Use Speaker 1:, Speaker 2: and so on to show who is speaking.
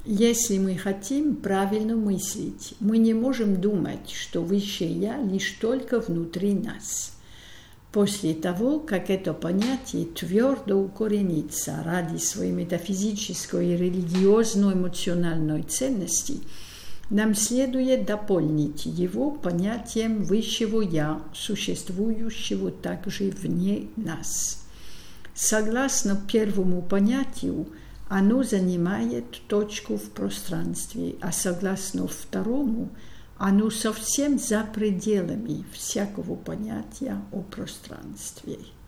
Speaker 1: Если мы хотим правильно мыслить, мы не можем думать, что Высшее Я лишь только внутри нас. После того, как это понятие твердо укоренится ради своей метафизической и религиозно-эмоциональной ценности, нам следует дополнить его понятием Высшего Я, существующего также вне нас. Согласно первому понятию, оно занимает точку в пространстве, а согласно второму, оно совсем за пределами всякого понятия о пространстве.